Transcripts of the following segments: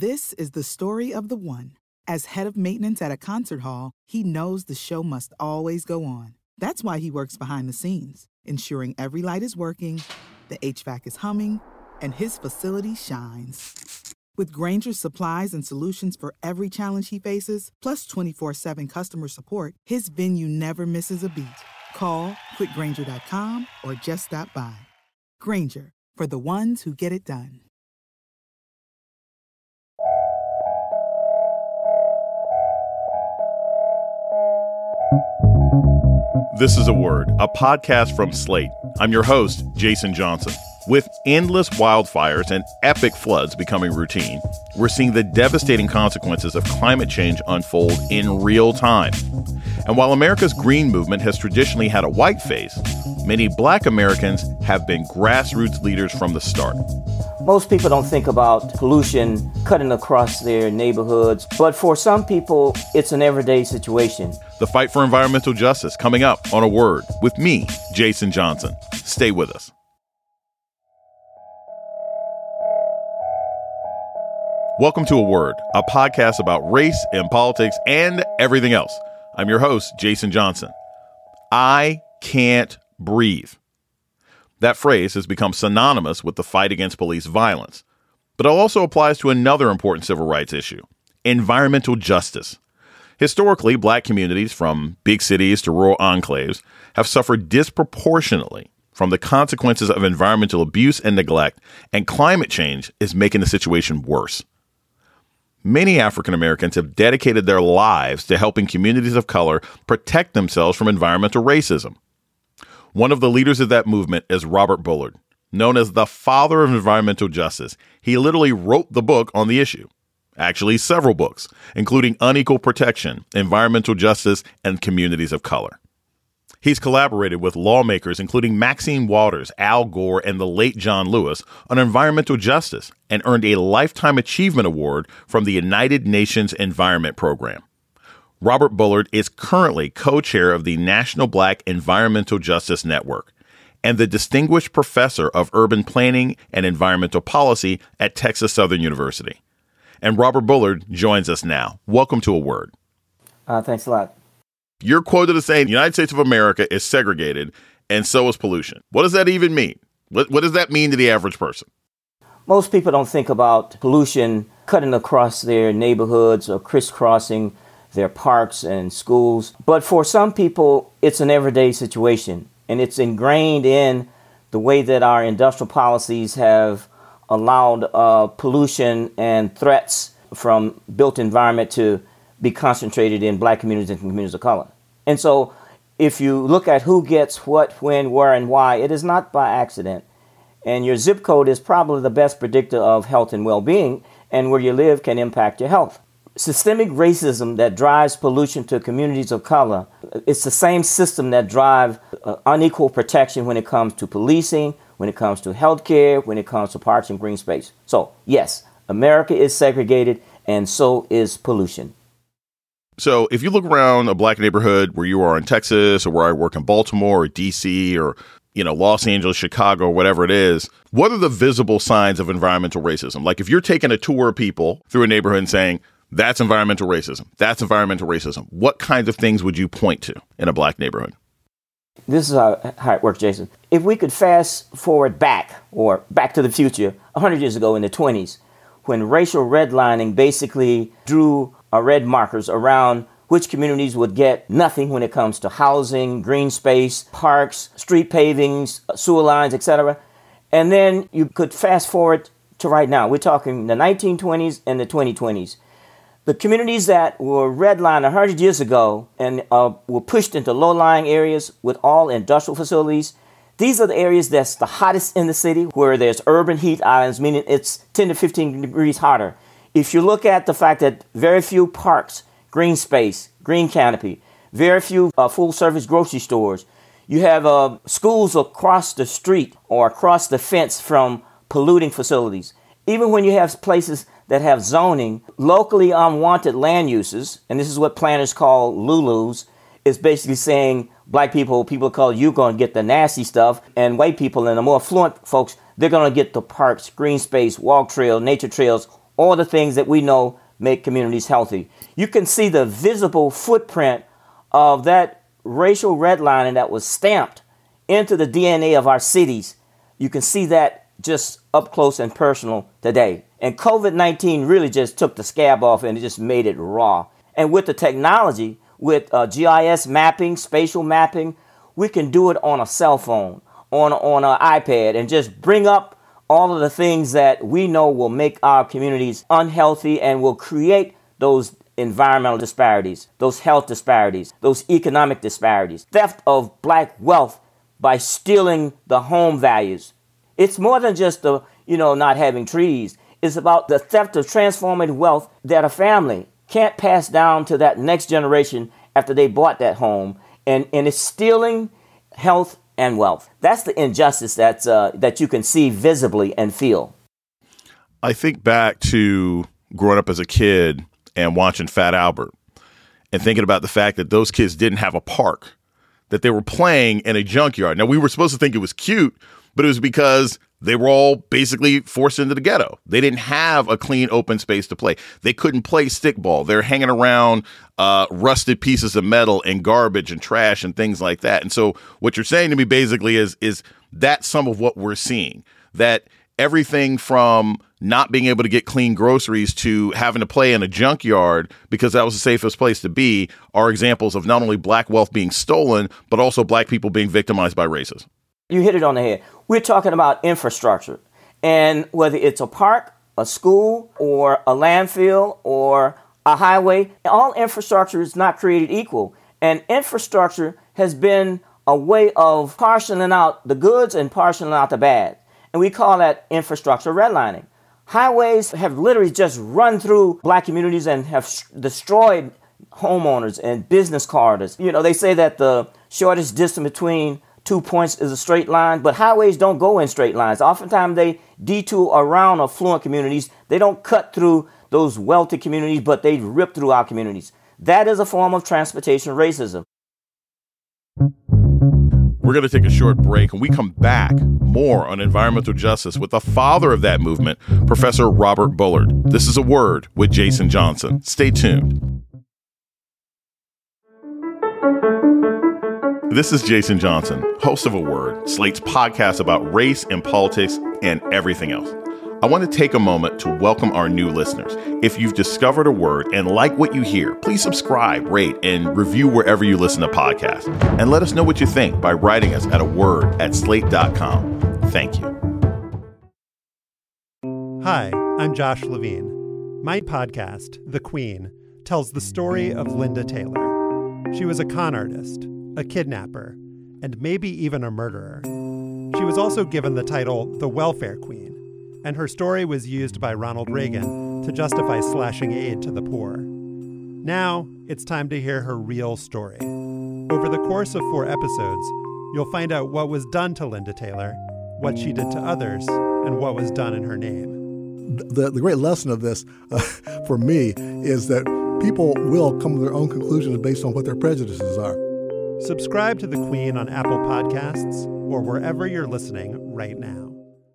This is the story of the one. As head of maintenance at a concert hall, he knows the show must always go on. That's why he works behind the scenes, ensuring every light is working, the HVAC is humming, and his facility shines. With Grainger's supplies and solutions for every challenge he faces, plus 24/7 customer support, his venue never misses a beat. Call quickgrainger.com or just stop by. Grainger, for the ones who get it done. This is A Word, a podcast from Slate. I'm your host, Jason Johnson. With endless wildfires and epic floods becoming routine, we're seeing the devastating consequences of climate change unfold in real time. And while America's green movement has traditionally had a white face, many Black Americans have been grassroots leaders from the start. Most people don't think about pollution cutting across their neighborhoods, but for some people, it's an everyday situation. The fight for environmental justice coming up on A Word with me, Jason Johnson. Stay with us. Welcome to A Word, a podcast about race and politics and everything else. I'm your host, Jason Johnson. I can't breathe. That phrase has become synonymous with the fight against police violence, but it also applies to another important civil rights issue, environmental justice. Historically, Black communities from big cities to rural enclaves have suffered disproportionately from the consequences of environmental abuse and neglect, and climate change is making the situation worse. Many African Americans have dedicated their lives to helping communities of color protect themselves from environmental racism. One of the leaders of that movement is Robert Bullard, known as the father of environmental justice. He literally wrote the book on the issue. Actually, several books, including Unequal Protection, Environmental Justice, and Communities of Color. He's collaborated with lawmakers including Maxine Waters, Al Gore, and the late John Lewis on environmental justice and earned a Lifetime Achievement Award from the United Nations Environment Program. Robert Bullard is currently co-chair of the National Black Environmental Justice Network and the Distinguished Professor of Urban Planning and Environmental Policy at Texas Southern University. And Robert Bullard joins us now. Welcome to A Word. Thanks a lot. You're quoted as saying the United States of America is segregated, and so is pollution. What does that even mean? What does that mean to the average person? Most people don't think about pollution cutting across their neighborhoods or crisscrossing their parks and schools. But for some people, it's an everyday situation, and it's ingrained in the way that our industrial policies have allowed pollution and threats from built environment to be concentrated in Black communities and communities of color. And so if you look at who gets what, when, where, and why, it is not by accident. And your zip code is probably the best predictor of health and well-being, and where you live can impact your health. Systemic racism that drives pollution to communities of color, it's the same system that drives unequal protection when it comes to policing, when it comes to healthcare, when it comes to parks and green space. So, yes, America is segregated, and so is pollution. So if you look around a Black neighborhood where you are in Texas or where I work in Baltimore or DC or, Los Angeles, Chicago, or whatever it is, what are the visible signs of environmental racism? Like if you're taking a tour of people through a neighborhood and saying, that's environmental racism, that's environmental racism, what kinds of things would you point to in a Black neighborhood? This is how it works, Jason. If we could fast forward back to the future, 100 years ago in the 20s, when racial redlining basically drew red markers around which communities would get nothing when it comes to housing, green space, parks, street pavings, sewer lines, etc. And then you could fast forward to right now. We're talking the 1920s and the 2020s. The communities that were redlined 100 years ago and were pushed into low-lying areas with all industrial facilities, these are the areas that's the hottest in the city, where there's urban heat islands, meaning it's 10 to 15 degrees hotter. If you look at the fact that very few parks, green space, green canopy, very few full-service grocery stores, you have schools across the street or across the fence from polluting facilities. Even when you have places that have zoning, locally unwanted land uses, and this is what planners call LULUs, is basically saying Black people of color, you're going to get the nasty stuff, and white people and the more affluent folks, they're going to get the parks, green space, walk trail, nature trails, all the things that we know make communities healthy. You can see the visible footprint of that racial redlining that was stamped into the DNA of our cities. You can see that just up close and personal today. And COVID-19 really just took the scab off and it just made it raw. And with the technology, with GIS mapping, spatial mapping, we can do it on a cell phone, on an iPad, and just bring up all of the things that we know will make our communities unhealthy and will create those environmental disparities, those health disparities, those economic disparities, theft of black wealth by stealing the home values. It's more than just the, not having trees. It's about the theft of transformative wealth that a family can't pass down to that next generation after they bought that home. And it's stealing health and wealth. That's the injustice that you can see visibly and feel. I think back to growing up as a kid and watching Fat Albert and thinking about the fact that those kids didn't have a park, that they were playing in a junkyard. Now, we were supposed to think it was cute, but it was because they were all basically forced into the ghetto. They didn't have a clean, open space to play. They couldn't play stickball. They're hanging around rusted pieces of metal and garbage and trash and things like that. And so what you're saying to me basically is that's some of what we're seeing, that everything from not being able to get clean groceries to having to play in a junkyard because that was the safest place to be are examples of not only black wealth being stolen, but also black people being victimized by racism. You hit it on the head. We're talking about infrastructure. And whether it's a park, a school, or a landfill, or a highway, all infrastructure is not created equal. And infrastructure has been a way of parceling out the goods and parceling out the bad. And we call that infrastructure redlining. Highways have literally just run through black communities and have destroyed homeowners and business corridors. They say that the shortest distance between 2 points is a straight line, but highways don't go in straight lines. Oftentimes they detour around affluent communities. They don't cut through those wealthy communities, but they rip through our communities. That is a form of transportation racism. We're going to take a short break. When we come back, more on environmental justice with the father of that movement, Professor Robert Bullard. This is A Word with Jason Johnson. Stay tuned. This is Jason Johnson, host of A Word, Slate's podcast about race and politics and everything else. I want to take a moment to welcome our new listeners. If you've discovered A Word and like what you hear, please subscribe, rate, and review wherever you listen to podcasts. And let us know what you think by writing us at aword@slate.com. Thank you. Hi, I'm Josh Levine. My podcast, The Queen, tells the story of Linda Taylor. She was a con artist, a kidnapper, and maybe even a murderer. She was also given the title the Welfare Queen, and her story was used by Ronald Reagan to justify slashing aid to the poor. Now, it's time to hear her real story. Over the course of 4 episodes, you'll find out what was done to Linda Taylor, what she did to others, and what was done in her name. The great lesson of this, for me, is that people will come to their own conclusions based on what their prejudices are. Subscribe to The Queen on Apple Podcasts or wherever you're listening right now.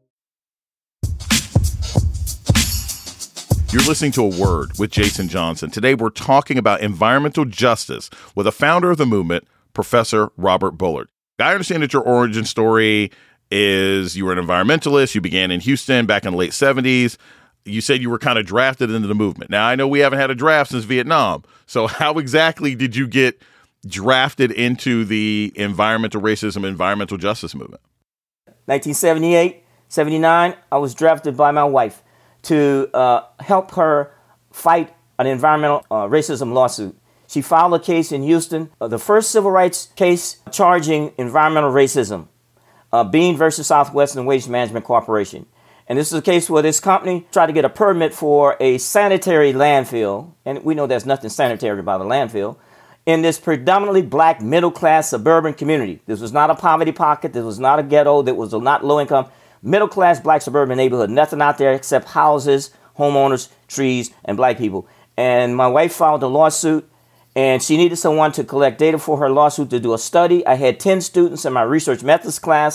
You're listening to A Word with Jason Johnson. Today, we're talking about environmental justice with a founder of the movement, Professor Robert Bullard. I understand that your origin story is you were an environmentalist. You began in Houston back in the late 70s. You said you were kind of drafted into the movement. Now, I know we haven't had a draft since Vietnam. So how exactly did you get drafted into the environmental racism, environmental justice movement? 1978, 79, I was drafted by my wife to help her fight an environmental racism lawsuit. She filed a case in Houston, the first civil rights case charging environmental racism, Bean versus Southwestern Waste Management Corporation. And this is a case where this company tried to get a permit for a sanitary landfill, and we know there's nothing sanitary about a landfill, in this predominantly black middle-class suburban community. This was not a poverty pocket. This was not a ghetto. That was not low-income. Middle-class black suburban neighborhood. Nothing out there except houses, homeowners, trees, and black people. And my wife filed a lawsuit, and she needed someone to collect data for her lawsuit to do a study. I had 10 students in my research methods class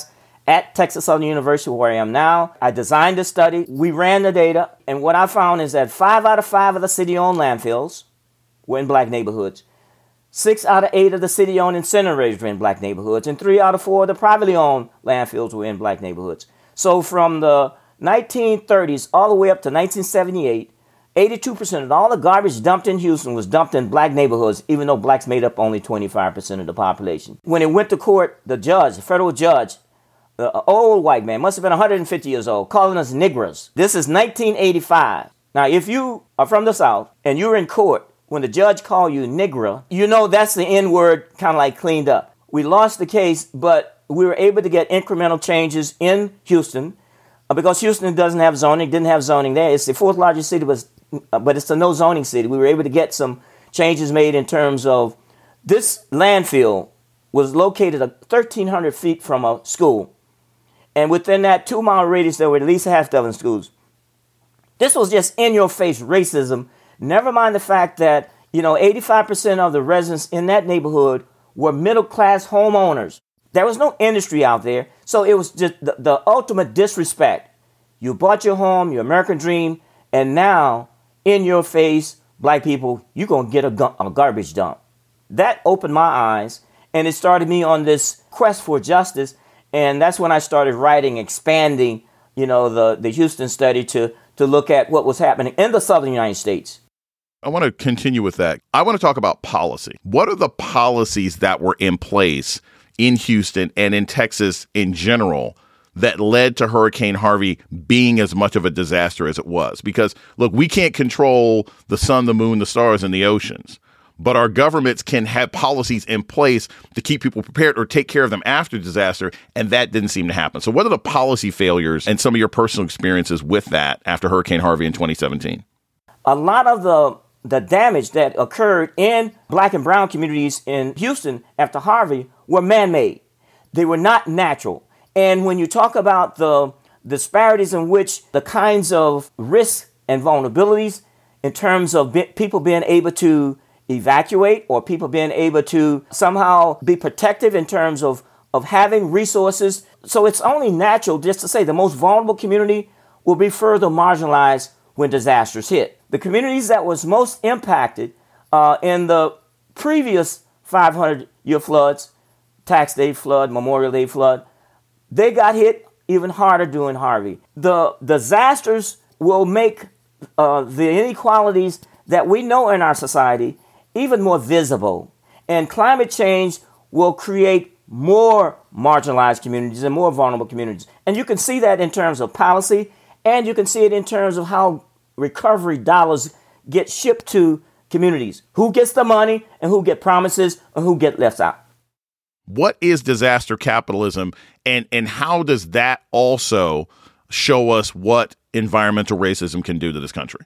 at Texas Southern University, where I am now. I designed the study. We ran the data. And what I found is that 5 out of 5 of the city-owned landfills were in black neighborhoods. 6 out of 8 of the city-owned incinerators were in black neighborhoods. And 3 out of 4 of the privately owned landfills were in black neighborhoods. So from the 1930s all the way up to 1978, 82% of all the garbage dumped in Houston was dumped in black neighborhoods, even though blacks made up only 25% of the population. When it went to court, the federal judge, the old white man, must have been 150 years old, calling us niggers. This is 1985. Now, if you are from the South and you're in court, when the judge called you nigger, you know that's the N-word kind of like cleaned up. We lost the case, but we were able to get incremental changes in Houston because Houston didn't have zoning there. It's the 4th largest city, but it's a no zoning city. We were able to get some changes made in terms of this landfill was located 1,300 feet from a school. And within that 2-mile radius, there were at least a half dozen schools. This was just in-your-face racism. Never mind the fact that, 85% of the residents in that neighborhood were middle-class homeowners. There was no industry out there. So it was just the ultimate disrespect. You bought your home, your American dream, and now, in your face, black people, you're going to get a garbage dump. That opened my eyes, and it started me on this quest for justice. And that's when I started writing, expanding, the Houston study to look at what was happening in the southern United States. I want to continue with that. I want to talk about policy. What are the policies that were in place in Houston and in Texas in general that led to Hurricane Harvey being as much of a disaster as it was? Because, look, we can't control the sun, the moon, the stars, and the oceans. But our governments can have policies in place to keep people prepared or take care of them after disaster, and that didn't seem to happen. So what are the policy failures and some of your personal experiences with that after Hurricane Harvey in 2017? A lot of the damage that occurred in black and brown communities in Houston after Harvey were man-made. They were not natural. And when you talk about the disparities in which the kinds of risks and vulnerabilities in terms of people being able to evacuate or people being able to somehow be protective in terms of having resources. So it's only natural just to say the most vulnerable community will be further marginalized when disasters hit. The communities that was most impacted in the previous 500-year floods, Tax Day flood, Memorial Day flood, they got hit even harder during Harvey. The disasters will make the inequalities that we know in our society even more visible. And climate change will create more marginalized communities and more vulnerable communities. And you can see that in terms of policy, and you can see it in terms of how recovery dollars get shipped to communities. Who gets the money and who get promises and who get left out. What is disaster capitalism, and how does that also show us what environmental racism can do to this country?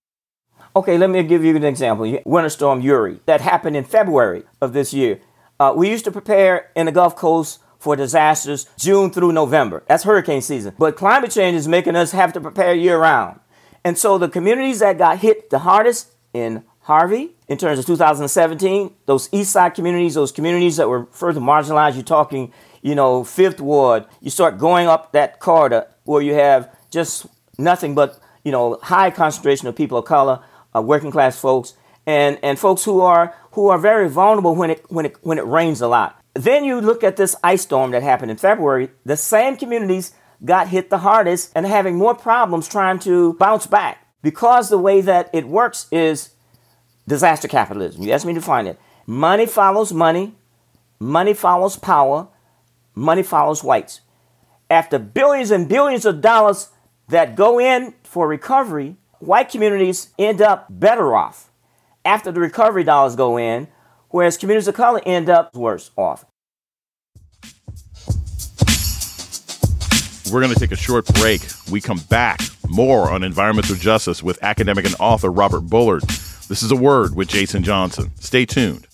Okay, let me give you an example. Winter Storm Uri, that happened in February of this year. We used to prepare in the Gulf Coast for disasters June through November. That's hurricane season. But climate change is making us have to prepare year round. And so the communities that got hit the hardest in Harvey, in terms of 2017, those East Side communities, those communities that were further marginalized, you're talking, Fifth Ward, you start going up that corridor where you have just nothing but, high concentration of people of color, working class folks, and folks who are very vulnerable when it rains a lot. Then you look at this ice storm that happened in February. The same communities got hit the hardest and having more problems trying to bounce back because the way that it works is disaster capitalism. You asked me to define it. Money follows money. Money follows power. Money follows whites. After billions and billions of dollars that go in for recovery, white communities end up better off after the recovery dollars go in, whereas communities of color end up worse off. We're going to take a short break. We come back, more on environmental justice with academic and author Robert Bullard. This is A Word with Jason Johnson. Stay tuned.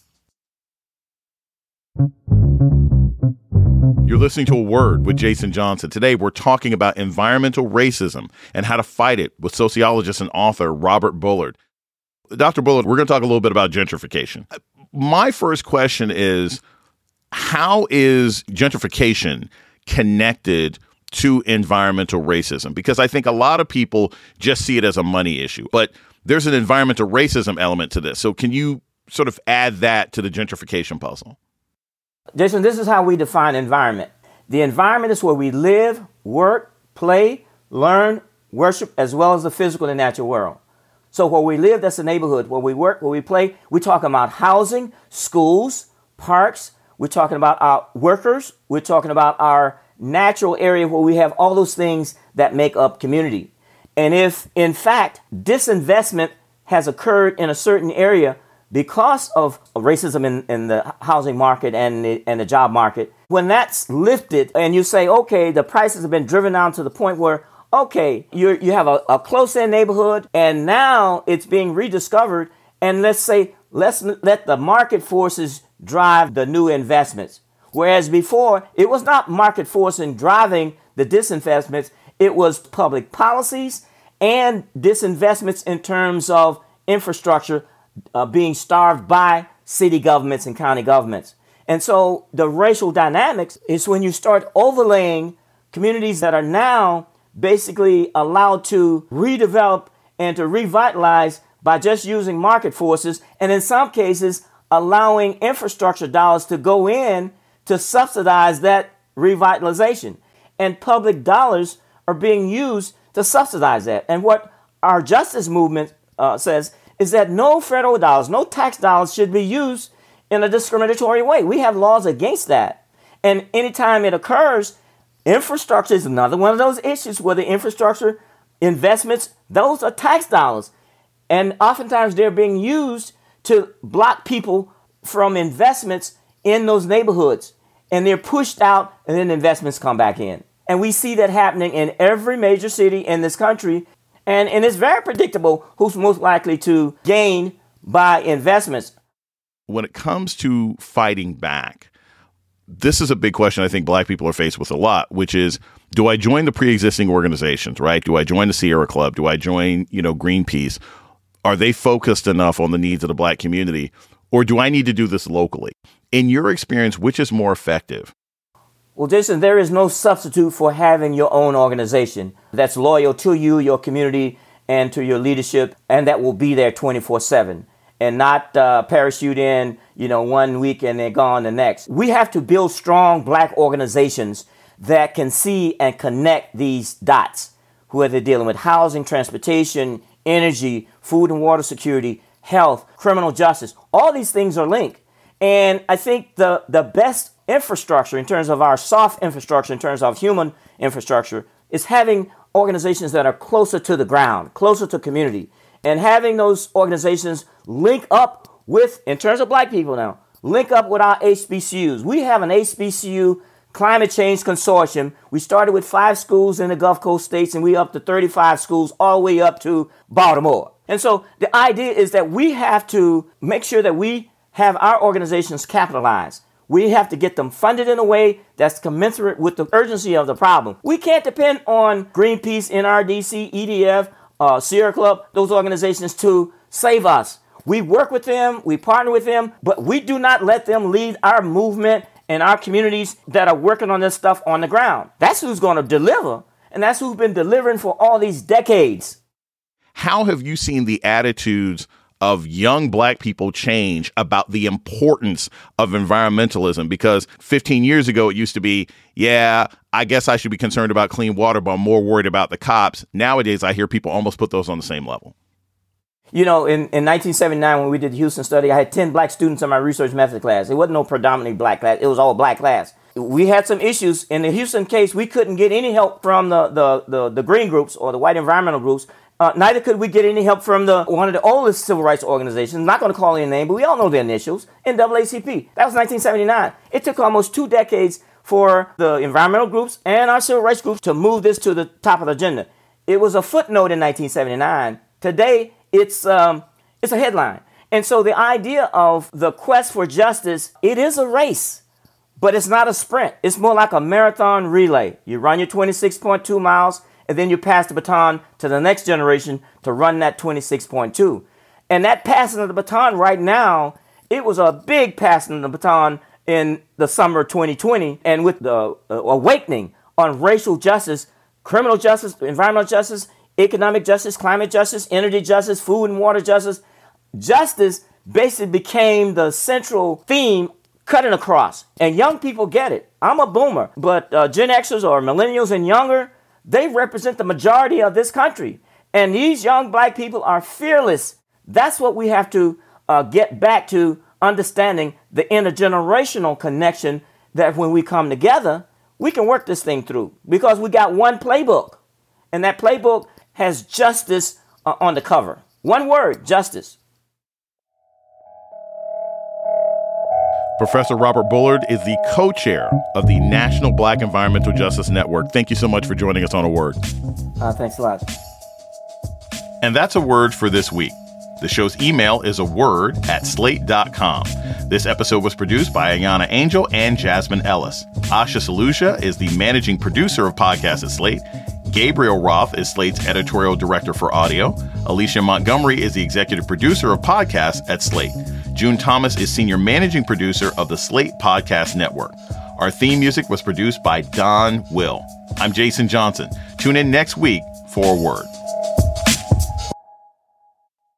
You're listening to A Word with Jason Johnson. Today, we're talking about environmental racism and how to fight it with sociologist and author Robert Bullard. Dr. Bullard, we're going to talk a little bit about gentrification. My first question is, how is gentrification connected to environmental racism? Because I think a lot of people just see it as a money issue, but there's an environmental racism element to this. So can you sort of add that to the gentrification puzzle? Jason, this is how we define environment. The environment is where we live, work, play, learn, worship, as well as the physical and natural world. So where we live, that's the neighborhood. Where we work, where we play, we're talking about housing, schools, parks. We're talking about our workers. We're talking about our natural area where we have all those things that make up community. And if, in fact, disinvestment has occurred in a certain area because of racism in the housing market and the job market, when that's lifted and you say, okay, the prices have been driven down to the point where, okay, you have a close-in neighborhood and now it's being rediscovered, and let's let the market forces drive the new investments. Whereas before, it was not market forcing driving the disinvestments, it was public policies and disinvestments in terms of infrastructure being starved by city governments and county governments. And so the racial dynamics is when you start overlaying communities that are now basically allowed to redevelop and to revitalize by just using market forces, and in some cases allowing infrastructure dollars to go in to subsidize that revitalization. And public dollars are being used to subsidize that. And what our justice movement says is that no federal dollars, no tax dollars should be used in a discriminatory way. We have laws against that. And anytime it occurs, infrastructure is another one of those issues where the infrastructure investments, those are tax dollars. And oftentimes they're being used to block people from investments in those neighborhoods. And they're pushed out and then investments come back in. And we see that happening in every major city in this country. And it's very predictable who's most likely to gain by investments. When it comes to fighting back, this is a big question I think Black people are faced with a lot, which is, do I join the pre-existing organizations, right? Do I join the Sierra Club? Do I join, Greenpeace? Are they focused enough on the needs of the Black community? Or do I need to do this locally? In your experience, which is more effective? Well, Jason, there is no substitute for having your own organization that's loyal to you, your community, and to your leadership, and that will be there 24/7 and not parachute in, 1 week and they're gone the next. We have to build strong Black organizations that can see and connect these dots, whether they're dealing with housing, transportation, energy, food and water security, health, criminal justice. All these things are linked. And I think the best infrastructure in terms of our soft infrastructure, in terms of human infrastructure, is having organizations that are closer to the ground, closer to community, and having those organizations link up with, in terms of Black people now, link up with our HBCUs. We have an HBCU climate change consortium. We started with 5 schools in the Gulf Coast states, and we up to 35 schools all the way up to Baltimore. And so the idea is that we have to make sure that we have our organizations capitalized. We have to get them funded in a way that's commensurate with the urgency of the problem. We can't depend on Greenpeace, NRDC, EDF, Sierra Club, those organizations to save us. We work with them, we partner with them, but we do not let them lead our movement and our communities that are working on this stuff on the ground. That's who's going to deliver, and that's who's been delivering for all these decades. How have you seen the attitudes of young Black people change about the importance of environmentalism? Because 15 years ago, it used to be, yeah, I guess I should be concerned about clean water, but I'm more worried about the cops. Nowadays, I hear people almost put those on the same level. In 1979, when we did the Houston study, I had 10 Black students in my research method class. It wasn't no predominantly Black class. It was all Black class. We had some issues. In the Houston case, we couldn't get any help from the green groups or the white environmental groups. Neither could we get any help from one of the oldest civil rights organizations. I'm not going to call any name, but we all know their initials, NAACP. That was 1979. It took almost 2 decades for the environmental groups and our civil rights groups to move this to the top of the agenda. It was a footnote in 1979. Today, it's a headline. And so the idea of the quest for justice, it is a race, but it's not a sprint. It's more like a marathon relay. You run your 26.2 miles, and then you pass the baton to the next generation to run that 26.2. And that passing of the baton right now, it was a big passing of the baton in the summer of 2020, and with the awakening on racial justice, criminal justice, environmental justice, economic justice, climate justice, energy justice, food and water justice, justice basically became the central theme cutting across. And young people get it. I'm a boomer, but Gen Xers or millennials and younger, they represent the majority of this country. And these young black people are fearless. That's what we have to get back to, understanding the intergenerational connection, that when we come together, we can work this thing through, because we got one playbook, and that playbook has justice on the cover. One word, justice. Professor Robert Bullard is the co-chair of the National Black Environmental Justice Network. Thank you so much for joining us on A Word. Thanks a lot. And that's A Word for this week. The show's email is aword@slate.com. This episode was produced by Ayana Angel and Jasmine Ellis. Asha Salusha is the managing producer of podcasts at Slate. Gabriel Roth is Slate's editorial director for audio. Alicia Montgomery is the executive producer of podcasts at Slate. June Thomas is senior managing producer of the Slate Podcast Network. Our theme music was produced by Don Will. I'm Jason Johnson. Tune in next week for A Word.